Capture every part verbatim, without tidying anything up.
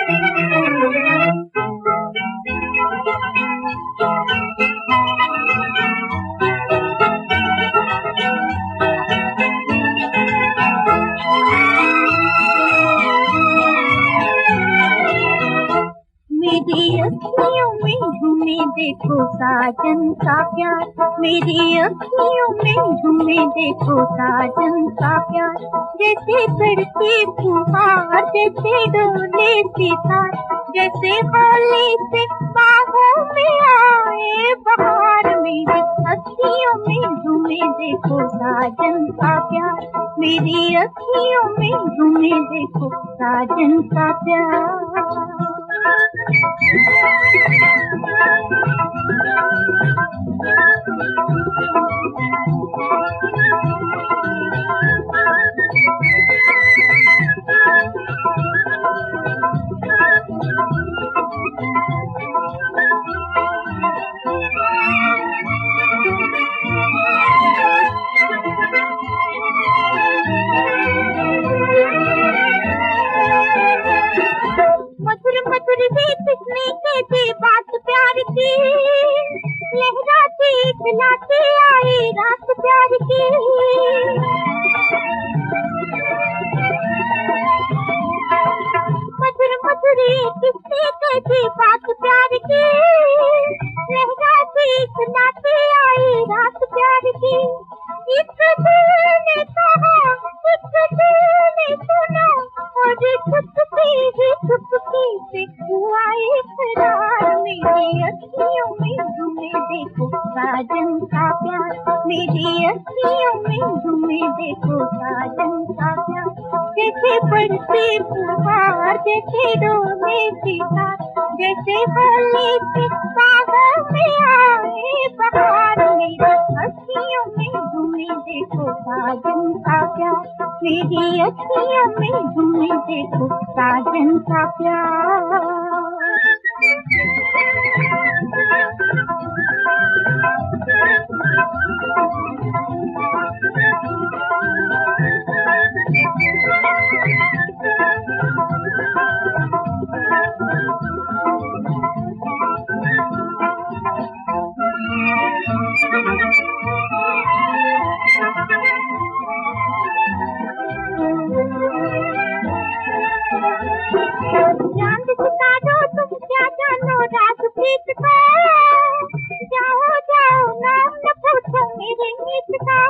मेरी अखियों में झूमे देखो साजन का प्यार, मेरी अखियों में झूमे देखो साजन का प्यार। जैसे तड़के फुहार, जैसे डोले सितार, जैसे होली से बाहों में आए बहार। मेरी अखियों में झूमे देखो साजन का प्यार, मेरी अखियों में झूमे देखो साजन का प्यार। मधुर मधुर गीत में कहते बात प्यार की, लहराती खिलाती आई रात प्यार की। मधुर मधुर किससे कहते बात प्यार की, लहराती खिलाती आई रात प्यार की। इस दिल ने कहा, इस दिल ने सुना, और चुपके ही चुपके से हुआ इकरार। मेरी अखियों में झूमे देखो साजन का प्यार, मेरी अखियों में झूमे देखो साजन का प्यार। जैसे बरसे फुहार, जैसे डोले सितार, जैसे होली से बाहों में आए बहार। मेरी अखियों में झूमे देखो साजन का प्यार, मेरी अखियों में झूमे देखो साजन का प्यार। चांद सितारो तुम क्या जानो राज प्रीत का, जाओ जाओ नाम न पूछो मेरे मीत का।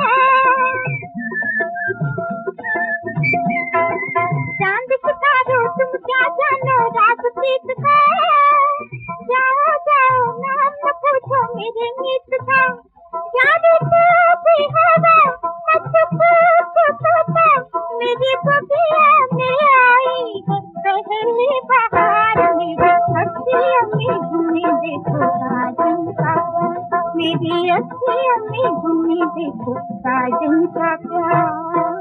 चांद सितारो तुम क्या जानो राज प्रीत का, जाओ जाओ नाम न पूछो मेरे मीत का। प्यारे तो भी होगा मत पूछो तोता, मेरी बगिया में आई पहली बहार। मेरी अखियों में झूमे देखो साजन का प्यार, मेरी अखियों में झूमे देखो साजन का प्यार।